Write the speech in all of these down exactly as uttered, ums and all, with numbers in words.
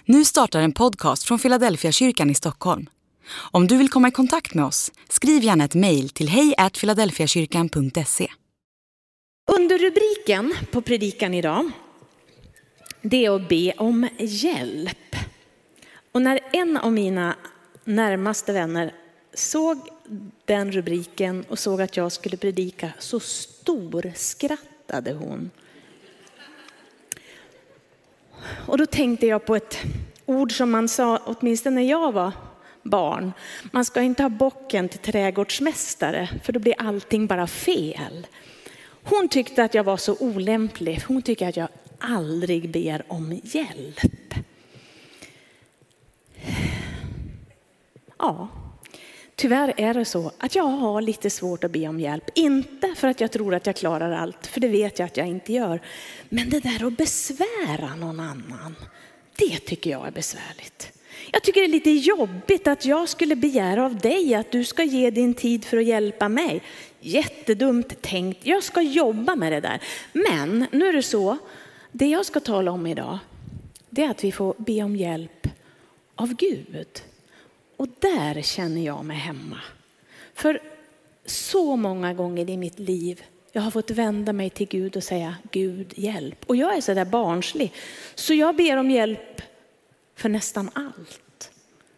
Nu startar en podcast från Philadelphia kyrkan i Stockholm. Om du vill komma i kontakt med oss, skriv gärna ett mejl till hej at philadelphiakyrkan punkt se. Under rubriken på predikan idag, det är att be om hjälp. Och när en av mina närmaste vänner såg den rubriken och såg att jag skulle predika, så stor skrattade hon. Och då tänkte jag på ett ord som man sa, åtminstone när jag var barn. Man ska inte ha bocken till trädgårdsmästare, för då blir allting bara fel. Hon tyckte att jag var så olämplig. Hon tycker att jag aldrig ber om hjälp. Ja, tyvärr är det så att jag har lite svårt att be om hjälp. Inte för att jag tror att jag klarar allt, för det vet jag att jag inte gör. Men det där att besvära någon annan, det tycker jag är besvärligt. Jag tycker det är lite jobbigt att jag skulle begära av dig att du ska ge din tid för att hjälpa mig. Jättedumt tänkt. Jag ska jobba med det där. Men nu är det så, det jag ska tala om idag, det är att vi får be om hjälp av Gud. Och där känner jag mig hemma. För så många gånger i mitt liv jag har fått vända mig till Gud och säga: Gud, hjälp. Och jag är så där barnslig, så jag ber om hjälp för nästan allt.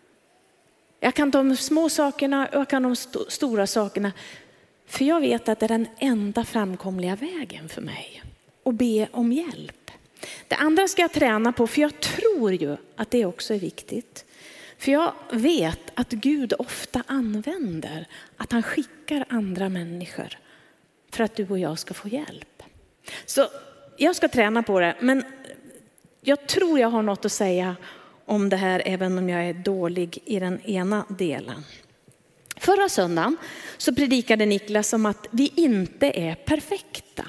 Jag kan ta de små sakerna och jag kan de st- stora sakerna. För jag vet att det är den enda framkomliga vägen för mig att be om hjälp. Det andra ska jag träna på, för jag tror ju att det också är viktigt. För jag vet att Gud ofta använder att han skickar andra människor för att du och jag ska få hjälp. Så jag ska träna på det, men jag tror jag har något att säga om det här, även om jag är dålig i den ena delen. Förra söndagen så predikade Niklas om att vi inte är perfekta.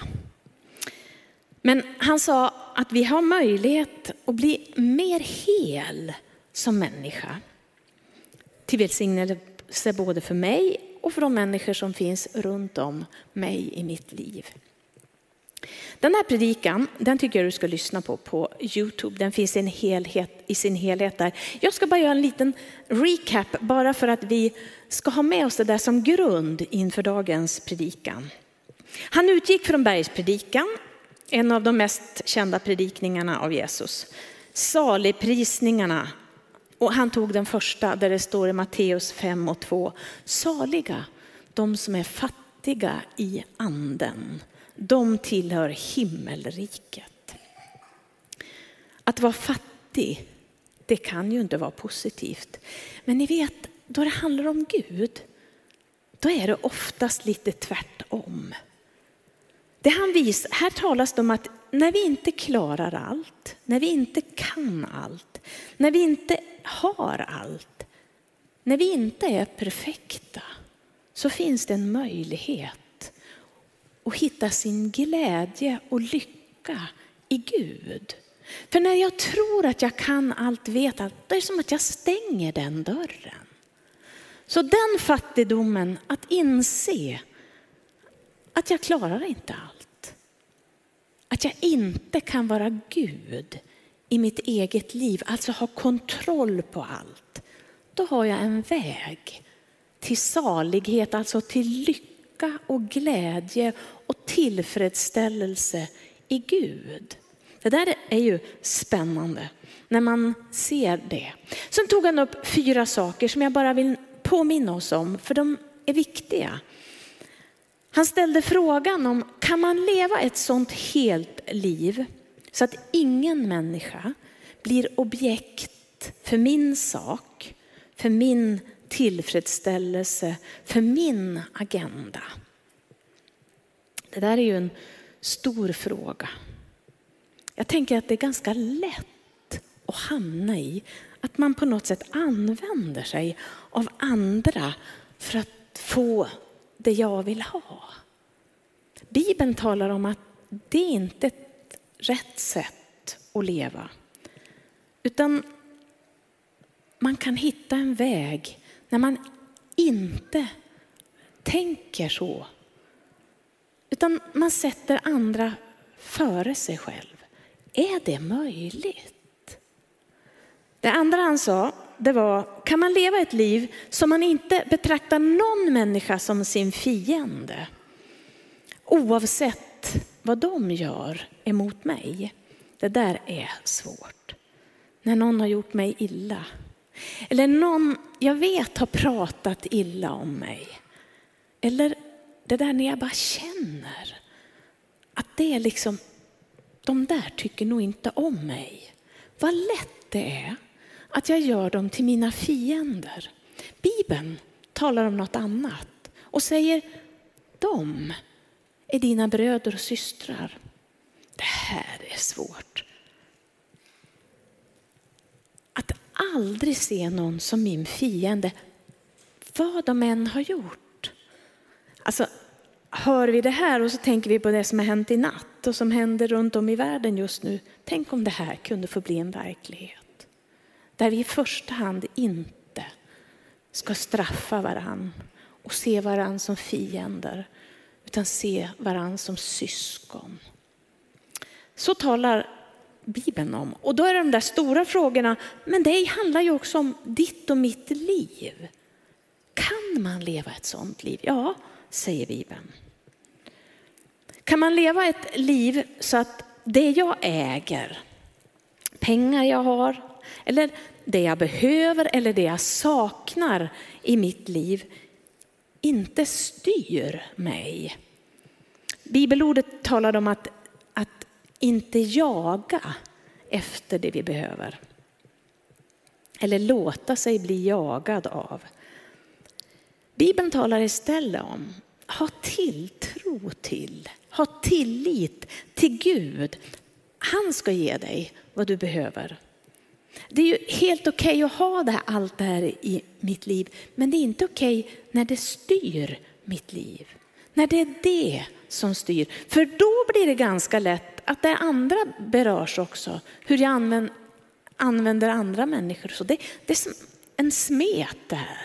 Men han sa att vi har möjlighet att bli mer hel som människa. Till välsignelse både för mig och för de människor som finns runt om mig i mitt liv. Den här predikan, den tycker jag du ska lyssna på på YouTube. Den finns i, en helhet, i sin helhet där. Jag ska bara göra en liten recap, bara för att vi ska ha med oss det där som grund inför dagens predikan. Han utgick från bergspredikan, en av de mest kända predikningarna av Jesus. Saligprisningarna. Och han tog den första där det står i Matteus fem och två. Saliga, de som är fattiga i anden. De tillhör himmelriket. Att vara fattig, det kan ju inte vara positivt. Men ni vet, då det handlar om Gud, då är det oftast lite tvärtom. Det han visar, här talas det om att när vi inte klarar allt, när vi inte kan allt, när vi inte har allt, när vi inte är perfekta, så finns det en möjlighet att hitta sin glädje och lycka i Gud. För när jag tror att jag kan allt, vet allt, det är som att jag stänger den dörren. Så den fattigdomen, att inse att jag klarar inte allt. Att jag inte kan vara Gud i mitt eget liv, alltså ha kontroll på allt. Då har jag en väg till salighet, alltså till lycka och glädje och tillfredsställelse i Gud. Det där är ju spännande när man ser det. Sen tog han upp fyra saker som jag bara vill påminna oss om, för de är viktiga. Han ställde frågan om, kan man leva ett sånt helt liv så att ingen människa blir objekt för min sak, för min tillfredsställelse, för min agenda? Det där är ju en stor fråga. Jag tänker att det är ganska lätt att hamna i att man på något sätt använder sig av andra för att få det jag vill ha. Bibeln talar om att det är inte ett rätt sätt att leva. Utan man kan hitta en väg när man inte tänker så. Utan man sätter andra före sig själv. Är det möjligt? Det andra han sa, det var, kan man leva ett liv som man inte betraktar någon människa som sin fiende? Oavsett vad de gör emot mig. Det där är svårt. När någon har gjort mig illa. Eller någon jag vet har pratat illa om mig. Eller det där när jag bara känner att det är liksom, de där tycker nog inte om mig. Vad lätt det är att jag gör dem till mina fiender. Bibeln talar om något annat och säger, de är dina bröder och systrar. Det här är svårt. Att aldrig se någon som min fiende, vad de än har gjort. Alltså, hör vi det här och så tänker vi på det som har hänt i natt och som händer runt om i världen just nu. Tänk om det här kunde få bli en verklighet. Där vi i första hand inte ska straffa varann och se varann som fiender, utan se varann som syskon. Så talar Bibeln om. Och då är det de där stora frågorna, men det handlar ju också om ditt och mitt liv. Kan man leva ett sånt liv? Ja, säger Bibeln. Kan man leva ett liv så att det jag äger, pengar jag har, eller det jag behöver eller det jag saknar i mitt liv inte styr mig? Bibelordet talar om att, att inte jaga efter det vi behöver. Eller låta sig bli jagad av. Bibeln talar istället om ha tilltro till, ha tillit till Gud. Han ska ge dig vad du behöver. Det är ju helt okej att ha det här, allt det här i mitt liv. Men det är inte okej när det styr mitt liv. När det är det som styr. För då blir det ganska lätt att det andra berörs också. Hur jag använder, använder andra människor. Så det, det är som en smet det här.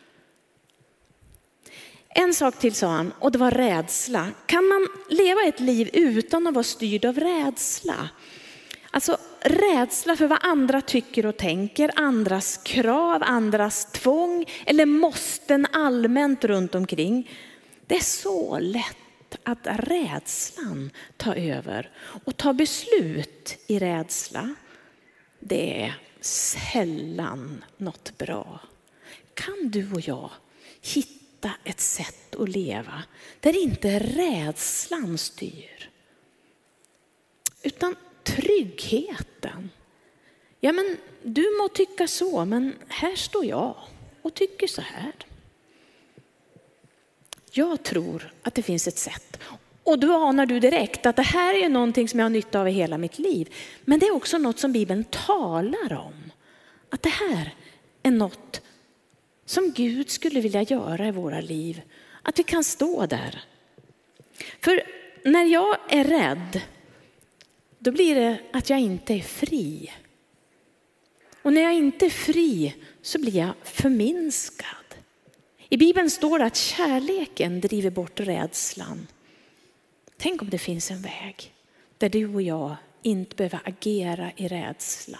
En sak till sa han, och det var rädsla. Kan man leva ett liv utan att vara styrd av rädsla? Alltså rädsla för vad andra tycker och tänker, andras krav, andras tvång eller måsten allmänt runt omkring. Det är så lätt att rädslan tar över och tar beslut i rädsla. Det är sällan något bra. Kan du och jag hitta ett sätt att leva där inte rädslan styr, utan tryggheten? Ja, men du må tycka så, men här står jag och tycker så här. Jag tror att det finns ett sätt. Och då anar du direkt att det här är någonting som jag har nytta av i hela mitt liv. Men det är också något som Bibeln talar om. Att det här är något som Gud skulle vilja göra i våra liv. Att vi kan stå där. För när jag är rädd, då blir det att jag inte är fri. Och när jag inte är fri så blir jag förminskad. I Bibeln står det att kärleken driver bort rädslan. Tänk om det finns en väg där du och jag inte behöver agera i rädsla.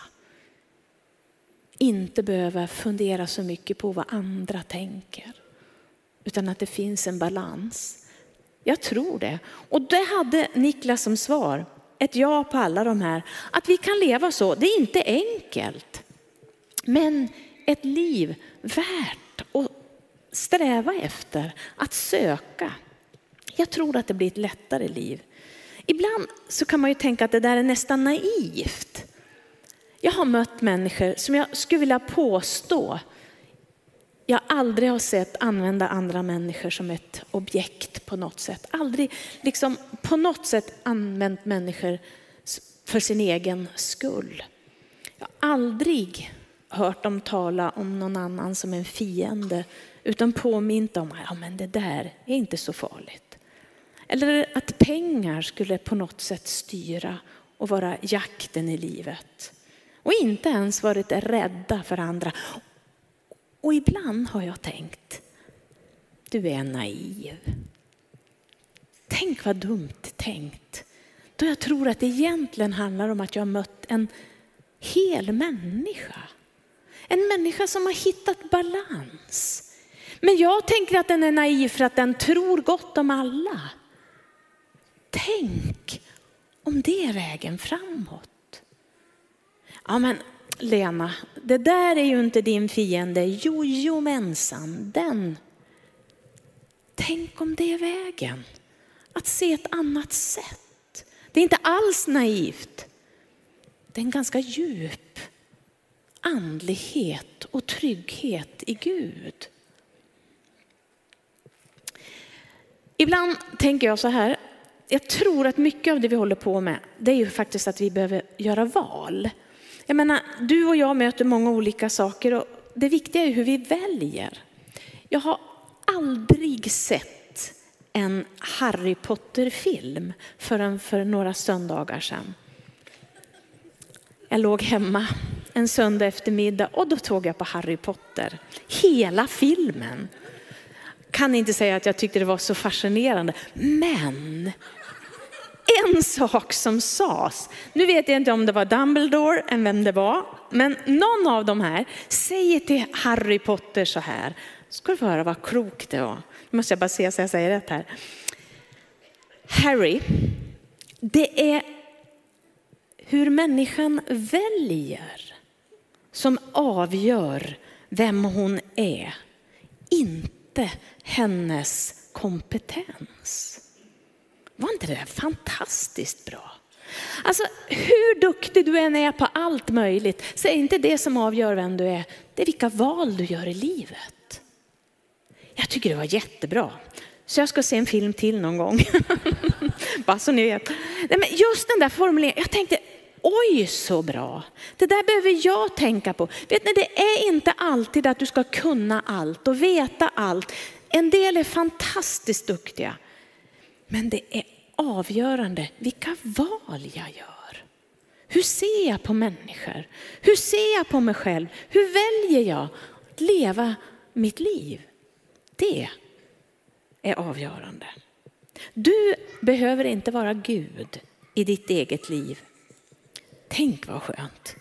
Inte behöver fundera så mycket på vad andra tänker. Utan att det finns en balans. Jag tror det. Och det hade Niklas som svar. Ett ja på alla de här. Att vi kan leva så. Det är inte enkelt. Men ett liv värt att sträva efter. Att söka. Jag tror att det blir ett lättare liv. Ibland så kan man ju tänka att det där är nästan naivt. Jag har mött människor som jag skulle vilja påstå jag aldrig har sett använda andra människor som ett objekt på något sätt. Aldrig liksom på något sätt använt människor för sin egen skull. Jag har aldrig hört dem tala om någon annan som en fiende, utan påmint om ja, men det där är inte så farligt. Eller att pengar skulle på något sätt styra och vara jakten i livet. Och inte ens varit rädda för andra. Och ibland har jag tänkt, du är naiv. Tänk vad dumt tänkt. Då jag tror att det egentligen handlar om att jag har mött en hel människa. En människa som har hittat balans. Men jag tänker att den är naiv för att den tror gott om alla. Tänk om det är vägen framåt. Ja men Lena, det där är ju inte din fiende. Jo, jo mensan, den. Tänk om det är vägen. Att se ett annat sätt. Det är inte alls naivt. Det är en ganska djup andlighet och trygghet i Gud. Ibland tänker jag så här. Jag tror att mycket av det vi håller på med, det är ju faktiskt att vi behöver göra val. Jag menar, du och jag möter många olika saker och det viktiga är hur vi väljer. Jag har aldrig sett en Harry Potter-film förrän för några söndagar sedan. Jag låg hemma en söndag eftermiddag och då tog jag på Harry Potter. Hela filmen. Kan inte säga att jag tyckte det var så fascinerande. Men en sak som sades. Nu vet jag inte om det var Dumbledore än vem det var. Men någon av de här säger till Harry Potter så här. Ska du få höra vad klokt det var. Nu måste jag bara se så jag säger rätt här. Harry, det är hur människan väljer som avgör vem hon är. Inte hennes kompetens. Var inte det fantastiskt bra? Alltså hur duktig du än är på allt möjligt så är inte det som avgör vem du är. Det är vilka val du gör i livet. Jag tycker det var jättebra. Så jag ska se en film till någon gång. Bara så ni vet. Nej, men just den där formuleringen. Jag tänkte, oj så bra. Det där behöver jag tänka på. Vet ni, det är inte alltid att du ska kunna allt och veta allt. En del är fantastiskt duktiga. Men det är avgörande vilka val jag gör. Hur ser jag på människor? Hur ser jag på mig själv? Hur väljer jag att leva mitt liv? Det är avgörande. Du behöver inte vara Gud i ditt eget liv. Tänk vad skönt.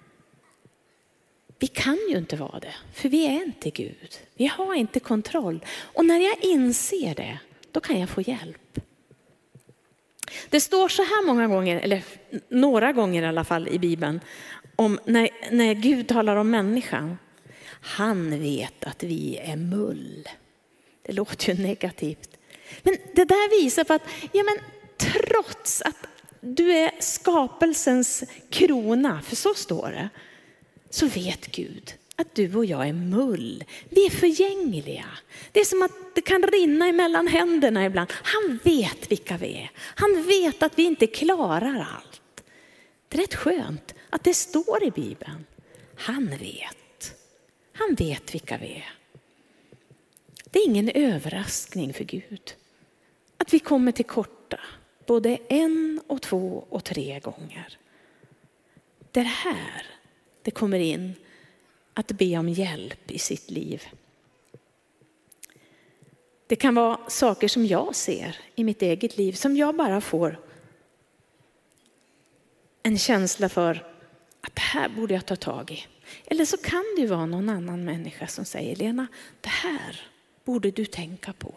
Vi kan ju inte vara det, för vi är inte Gud. Vi har inte kontroll. Och när jag inser det, då kan jag få hjälp. Det står så här många gånger, eller några gånger i alla fall i Bibeln, om när, när Gud talar om människan. Han vet att vi är mull. Det låter ju negativt. Men det där visar på att ja, men trots att du är skapelsens krona, för så står det, så vet Gud att du och jag är mull. Vi är förgängliga. Det är som att det kan rinna emellan händerna ibland. Han vet vilka vi är. Han vet att vi inte klarar allt. Det är rätt skönt att det står i Bibeln. Han vet. Han vet vilka vi är. Det är ingen överraskning för Gud att vi kommer till korta både en och två och tre gånger. Det här det kommer in att be om hjälp i sitt liv. Det kan vara saker som jag ser i mitt eget liv som jag bara får en känsla för att det här borde jag ta tag i. Eller så kan det ju vara någon annan människa som säger, Lena, det här borde du tänka på.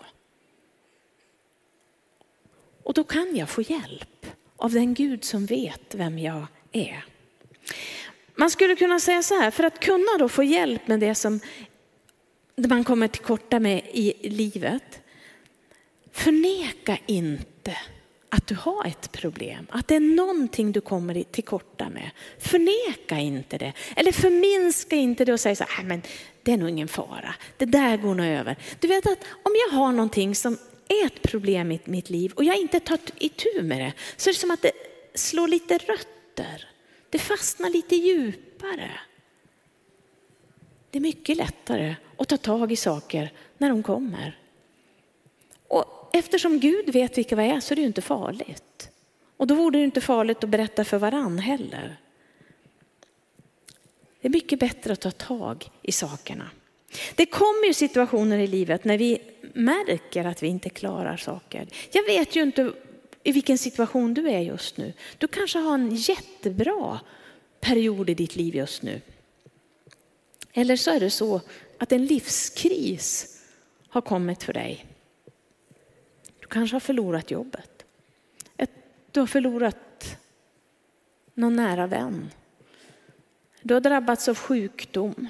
Och då kan jag få hjälp av den Gud som vet vem jag är. Man skulle kunna säga så här, för att kunna då få hjälp med det som man kommer till korta med i livet. Förneka inte att du har ett problem, att det är någonting du kommer till korta med. Förneka inte det, eller förminska inte det och säga så här, men det är nog ingen fara, det där går nog över. Du vet att om jag har någonting som är ett problem i mitt liv och jag inte tar itu med det, så är det som att det slår lite rötter. Det fastnar lite djupare. Det är mycket lättare att ta tag i saker när de kommer. Och eftersom Gud vet vilka vi är så är det ju inte farligt. Och då vore det inte farligt att berätta för varann heller. Det är mycket bättre att ta tag i sakerna. Det kommer ju situationer i livet när vi märker att vi inte klarar saker. Jag vet ju inte i vilken situation du är just nu. Du kanske har en jättebra period i ditt liv just nu. Eller så är det så att en livskris har kommit för dig. Du kanske har förlorat jobbet. Du har förlorat någon nära vän. Du har drabbats av sjukdom.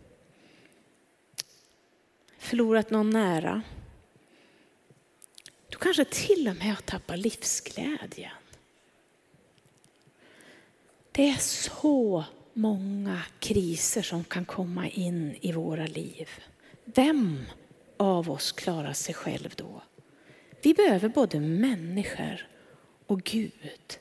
Förlorat någon nära. Du kanske till och med har tappat livsglädjen. Det är så många kriser som kan komma in i våra liv. Vem av oss klarar sig själv då? Vi behöver både människor och Gud.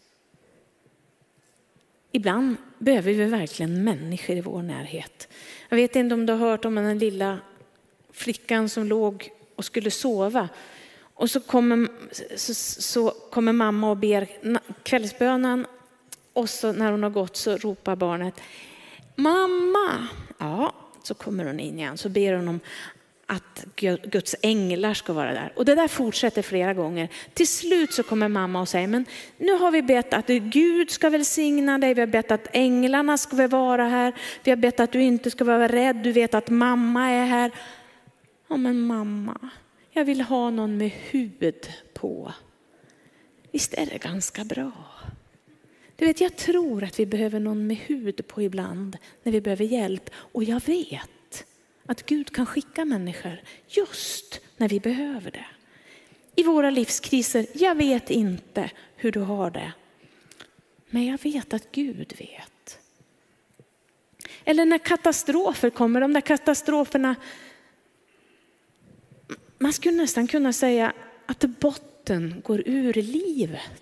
Ibland behöver vi verkligen människor i vår närhet. Jag vet inte om du har hört om den lilla flickan som låg och skulle sova. Och så kommer, så, så kommer mamma och ber kvällsbönen. Och så när hon har gått så ropar barnet: mamma! Ja, så kommer hon in igen. Så ber hon om att Guds änglar ska vara där. Och det där fortsätter flera gånger. Till slut så kommer mamma och säger: men nu har vi bett att Gud ska välsigna dig. Vi har bett att änglarna ska vara här. Vi har bett att du inte ska vara rädd. Du vet att mamma är här. Ja, men mamma, jag vill ha någon med hud på. Visst är det ganska bra? Du vet, jag tror att vi behöver någon med hud på ibland när vi behöver hjälp. Och jag vet att Gud kan skicka människor just när vi behöver det. I våra livskriser, jag vet inte hur du har det. Men jag vet att Gud vet. Eller när katastrofer kommer, de där katastroferna. Man skulle nästan kunna säga att botten går ur livet.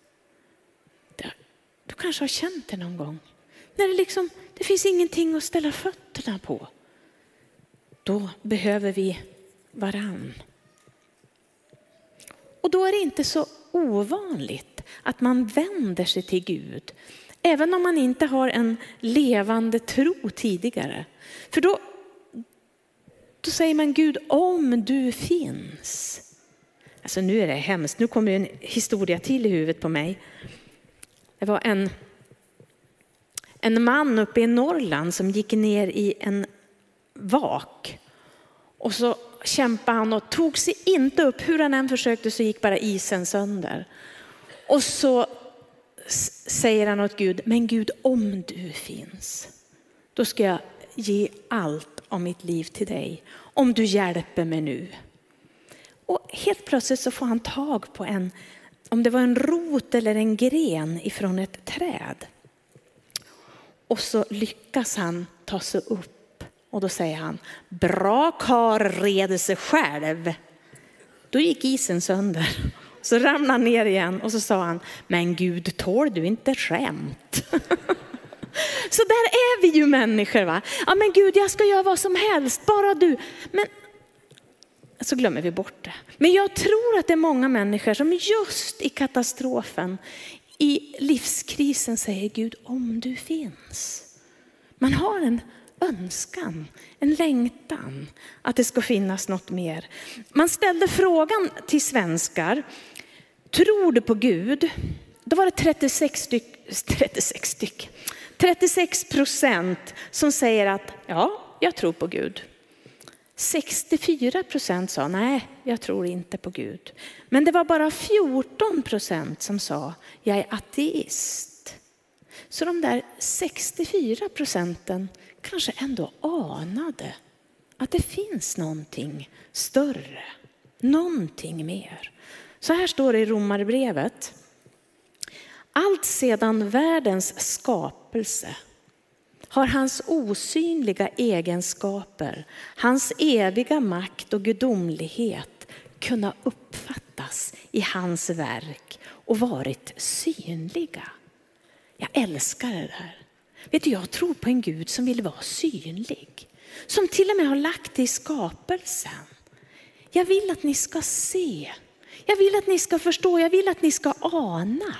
Du kanske har känt det någon gång. När det liksom, det finns ingenting att ställa fötterna på. Då behöver vi varann. Och då är det inte så ovanligt att man vänder sig till Gud. Även om man inte har en levande tro tidigare. För då, då säger man: Gud, om du finns. Alltså nu är det hemskt. Nu kommer en historia till i huvudet på mig. Det var en, en man uppe i Norrland som gick ner i en vak. Och så kämpade han och tog sig inte upp. Hur han än försökte så gick bara isen sönder. Och så säger han åt Gud: men Gud, om du finns, då ska jag ge allt av mitt liv till dig. Om du hjälper mig nu. Och helt plötsligt så får han tag på en, om det var en rot eller en gren ifrån ett träd. Och så lyckas han ta sig upp. Och då säger han: bra kar, reder sig själv. Då gick isen sönder. Så ramlade han ner igen och så sa han: men Gud, tål du inte skämt? Så där är vi ju människor, va? Ja, men Gud, jag ska göra vad som helst, bara du. Men så glömmer vi bort det. Men jag tror att det är många människor som just i katastrofen, i livskrisen säger: Gud, om du finns. Man har en önskan, en längtan att det ska finnas något mer. Man ställde frågan till svenskar: tror du på Gud? Då var det trettiosex styck, trettiosex styck, trettiosex procent som säger att ja, jag tror på Gud. sextiofyra procent sa nej, jag tror inte på Gud. Men det var bara fjorton procent som sa jag är ateist. Så de där sextiofyra procenten kanske ändå anade att det finns någonting större, någonting mer. Så här står det i Romarbrevet: allt sedan världens skapelse har hans osynliga egenskaper, hans eviga makt och gudomlighet kunnat uppfattas i hans verk och varit synliga. Jag älskar det där. Vet du, jag tror på en Gud som vill vara synlig. Som till och med har lagt det i skapelsen. Jag vill att ni ska se. Jag vill att ni ska förstå. Jag vill att ni ska ana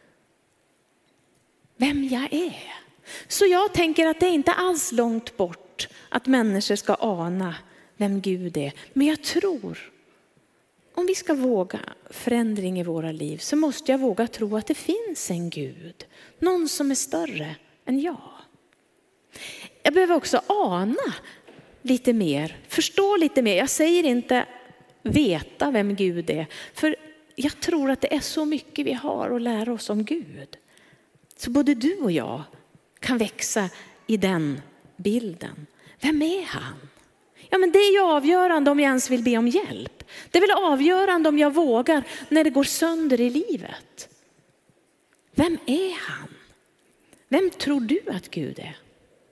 vem jag är. Så jag tänker att det är inte alls långt bort att människor ska ana vem Gud är. Men jag tror, om vi ska våga förändring i våra liv, så måste jag våga tro att det finns en Gud. Någon som är större än jag. Jag behöver också ana lite mer, förstå lite mer. Jag säger inte veta vem Gud är, för jag tror att det är så mycket vi har att lära oss om Gud. Så både du och jag kan växa i den bilden. Vem är han? Ja, men det är ju avgörande om jag ens vill be om hjälp. Det är väl avgörande om jag vågar när det går sönder i livet. Vem är han? Vem tror du att Gud är?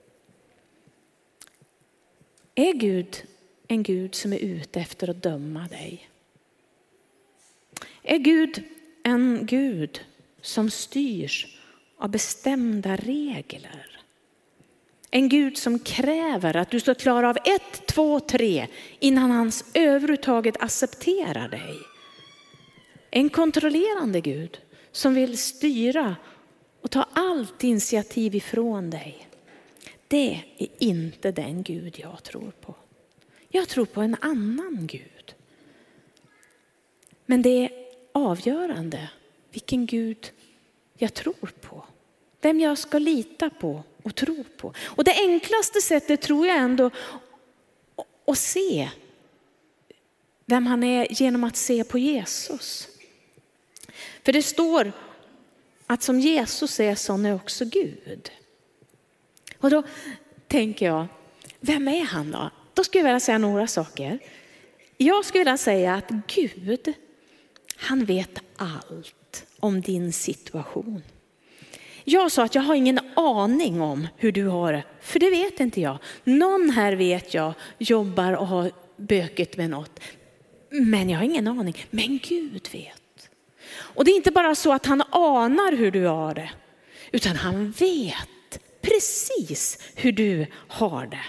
Är Gud en Gud som är ute efter att döma dig? Är Gud en Gud som styrs av bestämda regler? En Gud som kräver att du ska klara av ett, två, tre innan han överhuvudtaget accepterar dig. En kontrollerande Gud som vill styra och ta allt initiativ ifrån dig. Det är inte den Gud jag tror på. Jag tror på en annan Gud. Men det är avgörande vilken Gud jag tror på. Vem jag ska lita på och tro på. Och det enklaste sättet tror jag ändå att se vem han är genom att se på Jesus. För det står att som Jesus är, så är också Gud. Och då tänker jag, vem är han då? Då skulle jag vilja säga några saker. Jag skulle vilja säga att Gud, han vet allt om din situation. Jag sa att jag har ingen aning om hur du har det, för det vet inte jag. Någon här vet jag jobbar och har böket med något, men jag har ingen aning. Men Gud vet. Och det är inte bara så att han anar hur du har det, utan han vet precis hur du har det.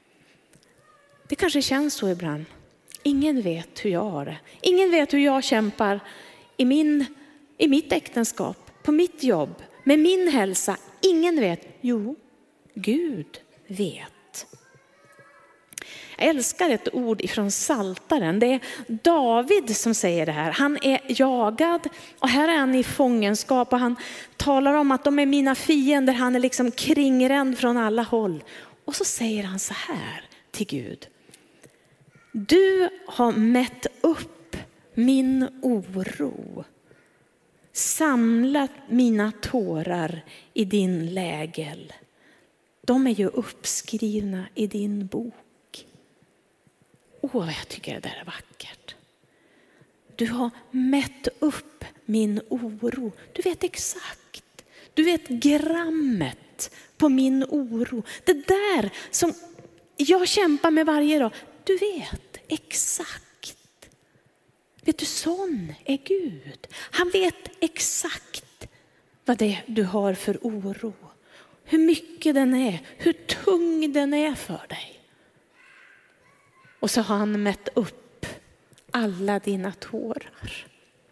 Det kanske känns så ibland. Ingen vet hur jag har det. Ingen vet hur jag kämpar i, min, i mitt äktenskap, på mitt jobb, med min hälsa. Ingen vet. Jo, Gud vet. Jag älskar ett ord ifrån Psaltaren. Det är David som säger det här. Han är jagad och här är han i fångenskap och han talar om att de är mina fiender. Han är liksom kringränd från alla håll. Och så säger han så här till Gud. Du har mätt upp min oro. Samlat mina tårar i din lägel. De är ju uppskrivna i din bok. Åh, jag tycker det där är vackert. Du har mätt upp min oro. Du vet exakt. Du vet grammet på min oro. Det där som jag kämpar med varje dag. Du vet exakt. Vet du, sån är Gud. Han vet exakt vad det är du har för oro. Hur mycket den är. Hur tung den är för dig. Och så har han mätt upp alla dina tårar.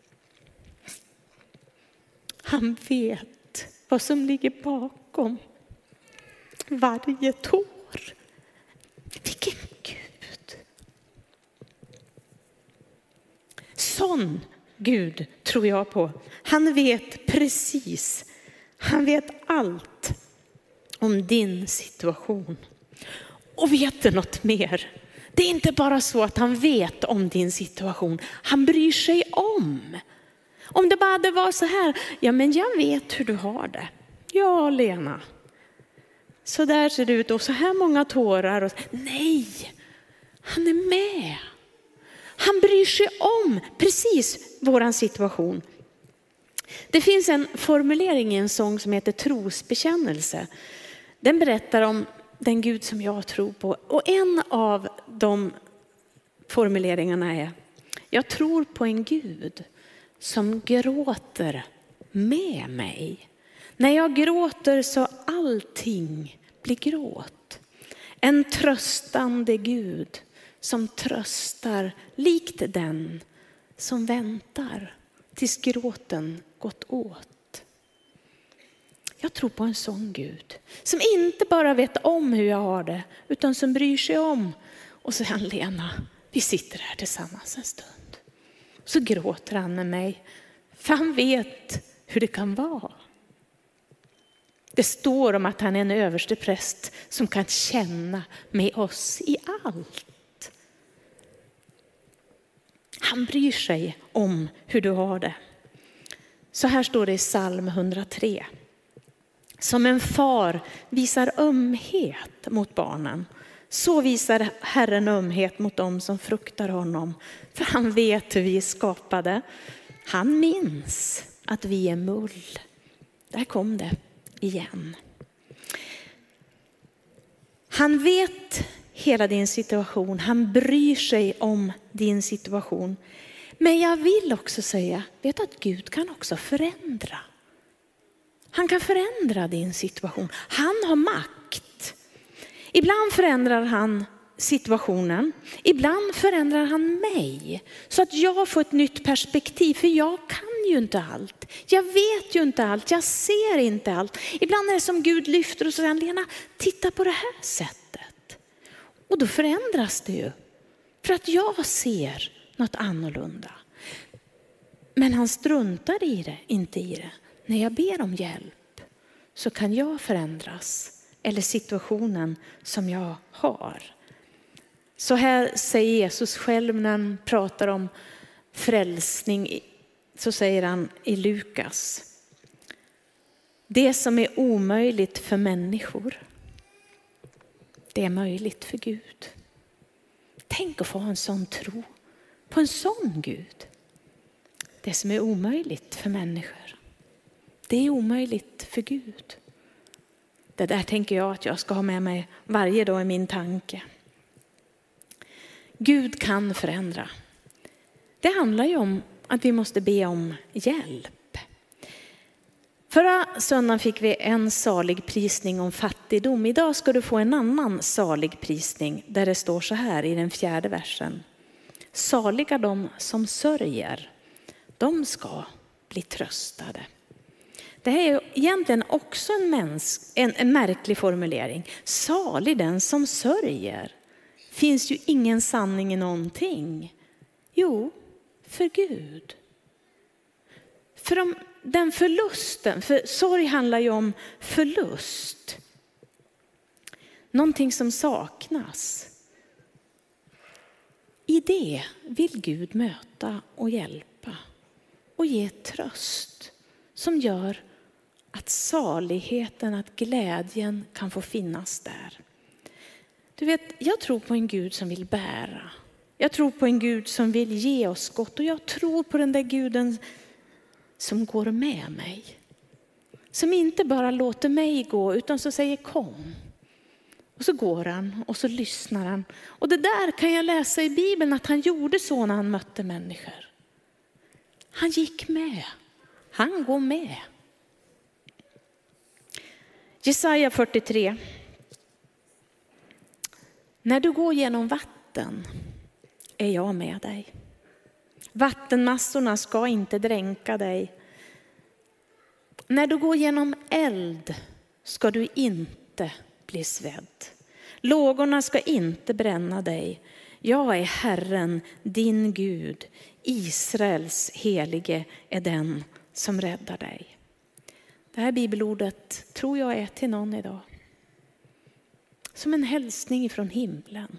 Han vet vad som ligger bakom varje tår. Vilken Gud. Sån Gud tror jag på. Han vet precis. Han vet allt om din situation. Och vet du något mer? Det är inte bara så att han vet om din situation. Han bryr sig om. Om det bara hade varit så här. Ja, men jag vet hur du har det. Ja, Lena. Så där ser det ut och så här många tårar. Och... Nej, han är med. Han bryr sig om precis våran situation. Det finns en formulering i en sång som heter trosbekännelse. Den berättar om den Gud som jag tror på. Och en av de formuleringarna är: jag tror på en Gud som gråter med mig. När jag gråter så allting blir gråt. En tröstande Gud som tröstar likt den som väntar tills gråten gått åt. Jag tror på en sån Gud som inte bara vet om hur jag har det, utan som bryr sig om. Och så säger han: Lena, vi sitter här tillsammans en stund. Så gråter han med mig, för han vet hur det kan vara. Det står om att han är en överste präst som kan känna med oss i allt. Han bryr sig om hur du har det. Så här står det i psalm hundratre. Som en far visar ömhet mot barnen, så visar Herren ömhet mot dem som fruktar honom. För han vet hur vi är skapade. Han minns att vi är mull. Där kom det igen. Han vet hela din situation. Han bryr sig om din situation. Men jag vill också säga, vet du att Gud kan också förändra. Han kan förändra din situation. Han har makt. Ibland förändrar han situationen. Ibland förändrar han mig. Så att jag får ett nytt perspektiv. För jag kan ju inte allt. Jag vet ju inte allt. Jag ser inte allt. Ibland är det som Gud lyfter och säger, Lena, titta på det här sättet. Och då förändras det ju. För att jag ser något annorlunda. Men han struntar i det, inte i det. När jag ber om hjälp så kan jag förändras. Eller situationen som jag har. Så här säger Jesus själv när han pratar om frälsning. Så säger han i Lukas. Det som är omöjligt för människor, det är möjligt för Gud. Tänk att få en sån tro på en sån Gud. Det som är omöjligt för människor, det är omöjligt för Gud. Det där tänker jag att jag ska ha med mig varje dag i min tanke. Gud kan förändra. Det handlar ju om att vi måste be om hjälp. Förra söndagen fick vi en salig prisning om fattigdom. Idag ska du få en annan salig prisning där det står så här i den fjärde versen. Saliga de som sörjer, de ska bli tröstade. Det här är egentligen också en, mäns, en, en märklig formulering. Salig den som sörjer. Finns ju ingen sanning i någonting. Jo, för Gud. För om den förlusten, för sorg handlar ju om förlust. Någonting som saknas. I det vill Gud möta och hjälpa och ge tröst som gör att saligheten, att glädjen kan få finnas där. Du vet, jag tror på en Gud som vill bära. Jag tror på en Gud som vill ge oss gott. Och jag tror på den där Guden som går med mig. Som inte bara låter mig gå utan så säger kom. Och så går han och så lyssnar han. Och det där kan jag läsa i Bibeln att han gjorde så när han mötte människor. Han gick med. Han går med. Jesaja fyrtiotre. När du går genom vatten är jag med dig. Vattenmassorna ska inte dränka dig. När du går genom eld ska du inte bli svedd. Lågorna ska inte bränna dig. Jag är Herren, din Gud. Israels helige är den som räddar dig. Det här bibelordet tror jag är till någon idag. Som en hälsning från himlen.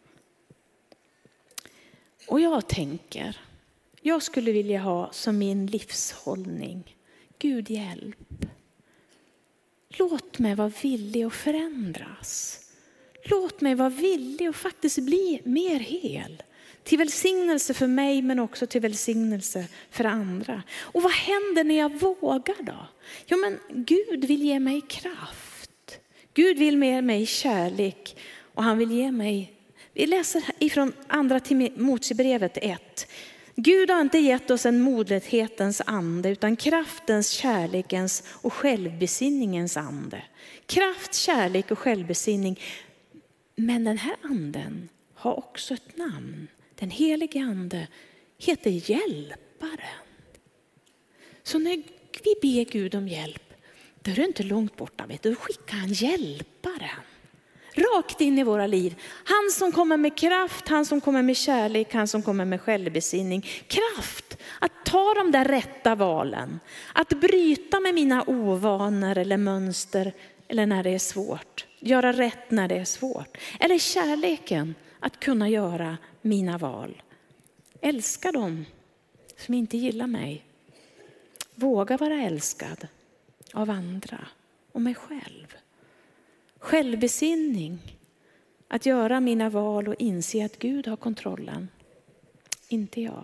Och jag tänker, jag skulle vilja ha som min livshållning. Gud hjälp. Låt mig vara villig att förändras. Låt mig vara villig att faktiskt bli mer hel. Till välsignelse för mig men också till välsignelse för andra. Och vad händer när jag vågar då? Jo men Gud vill ge mig kraft. Gud vill ge mig kärlek och han vill ge mig. Vi läser ifrån andra Timoteusbrevet ett. Gud har inte gett oss en modlöshetens ande utan kraftens, kärlekens och självbesinningens ande. Kraft, kärlek och självbesinning. Men den här anden har också ett namn. Den helige ande heter hjälparen. Så när vi ber Gud om hjälp, då är det inte långt borta. Då skickar han hjälparen. Rakt in i våra liv. Han som kommer med kraft, han som kommer med kärlek, han som kommer med självbesinning. Kraft att ta de där rätta valen. Att bryta med mina ovanor eller mönster eller när det är svårt. Göra rätt när det är svårt. Eller kärleken att kunna göra mina val. Älska dem som inte gillar mig. Våga vara älskad av andra och mig själv. Självbesinning. Att göra mina val och inse att Gud har kontrollen. Inte jag.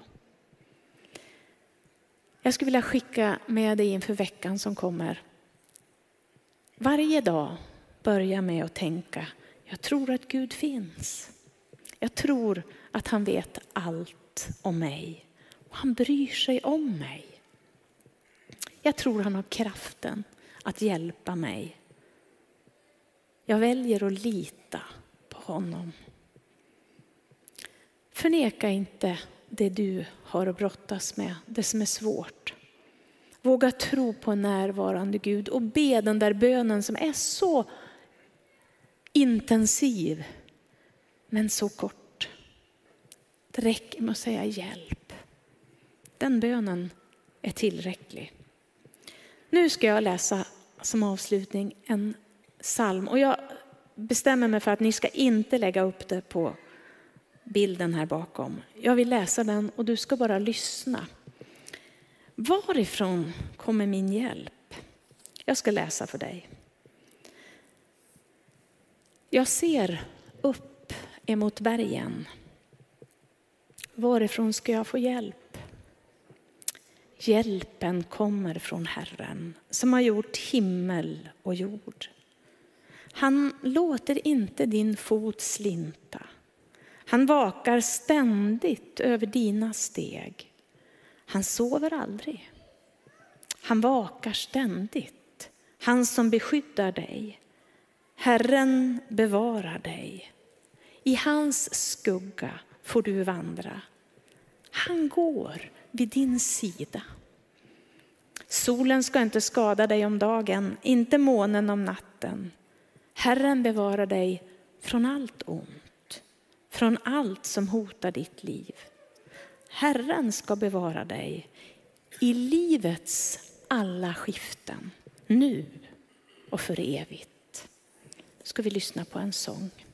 Jag skulle vilja skicka med dig inför veckan som kommer. Varje dag börja med att tänka. Jag tror att Gud finns. Jag tror att han vet allt om mig. Och han bryr sig om mig. Jag tror han har kraften att hjälpa mig. Jag väljer att lita på honom. Förneka inte det du har att brottas med, det som är svårt. Våga tro på en närvarande Gud och be den där bönen som är så intensiv men så kort. Det räcker med att säga hjälp. Den bönen är tillräcklig. Nu ska jag läsa som avslutning en psalm och jag bestämmer mig för att ni ska inte lägga upp det på bilden här bakom. Jag vill läsa den och du ska bara lyssna. Varifrån kommer min hjälp? Jag ska läsa för dig. Jag ser upp emot bergen. Varifrån ska jag få hjälp? Hjälpen kommer från Herren som har gjort himmel och jord. Han låter inte din fot slinta. Han vakar ständigt över dina steg. Han sover aldrig. Han vakar ständigt. Han som beskyddar dig. Herren bevarar dig. I hans skugga får du vandra. Han går vid din sida. Solen ska inte skada dig om dagen, inte månen om natten. Herren bevarar dig från allt ont, från allt som hotar ditt liv. Herren ska bevara dig i livets alla skiften, nu och för evigt. Ska vi lyssna på en sång.